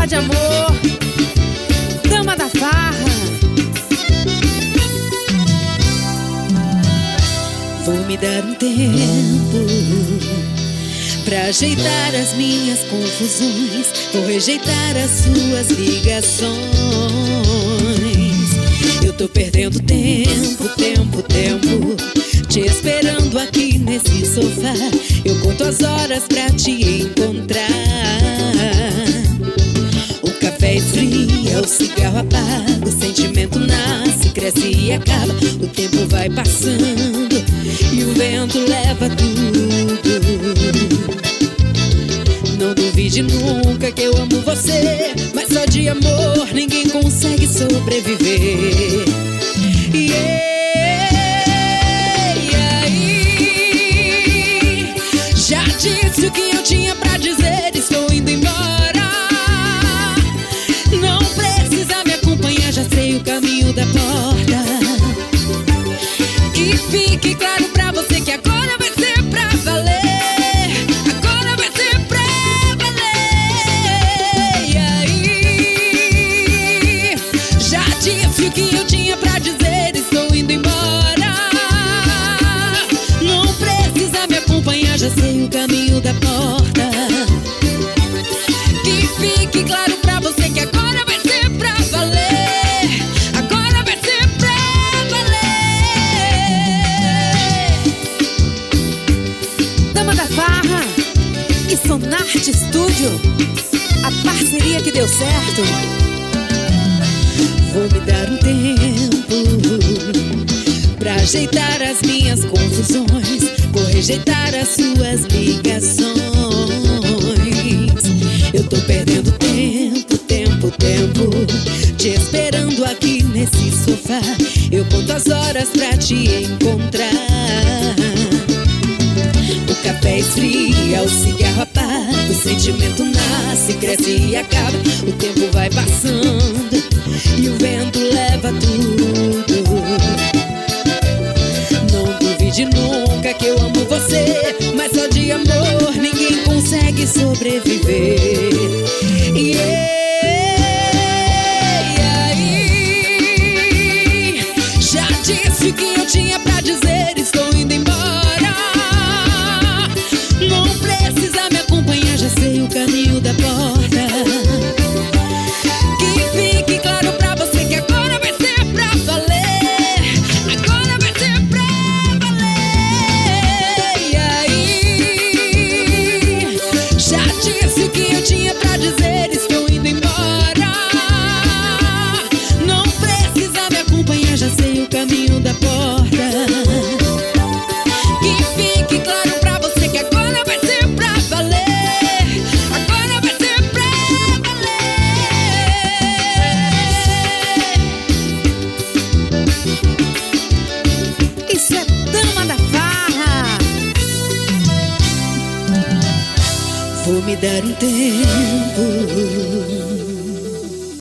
de amor, dama da farra. Vou me dar um tempo pra ajeitar as minhas confusões. Vou rejeitar as suas ligações. Eu tô perdendo tempo, te esperando aqui nesse sofá. Eu conto as horas pra te encontrar. O café esfria, o cigarro apaga, o sentimento nasce, cresce e acaba. O tempo vai passando e o vento leva tudo. Não duvide nunca que eu amo você, mas só de amor ninguém consegue sobreviver. E aí, já disse o que eu tinha pra dizer, estou indo embora. Não precisa me acompanhar, já sei o caminho da porta. Que fique claro pra você que agora vai ser pra valer. O que eu tinha pra dizer, estou indo embora. Não precisa me acompanhar, já sei o caminho da porta. Que fique claro pra você que agora vai ser pra valer. Agora vai ser pra valer. Dama da Farra e Sonarte Studio, a parceria que deu certo. Vou me dar um tempo pra ajeitar as minhas confusões. Vou rejeitar as suas ligações. Eu tô perdendo tempo, te esperando aqui nesse sofá. Eu conto as horas pra te encontrar. O café esfria, o cigarro apaga, o sentimento nasce, cresce e acaba. O tempo vai passando e o vento leva tudo. Não duvide nunca que eu amo você, mas só de amor ninguém consegue sobreviver. E aí, já disse o que eu tinha pra dizer, estou indo embora. Não precisa me acompanhar, já sei o caminho da porta. Já sei o caminho da porta. Que fique claro pra você que agora vai ser pra valer. Agora vai ser pra valer. Isso é Dama da Farra. Vou me dar um tempo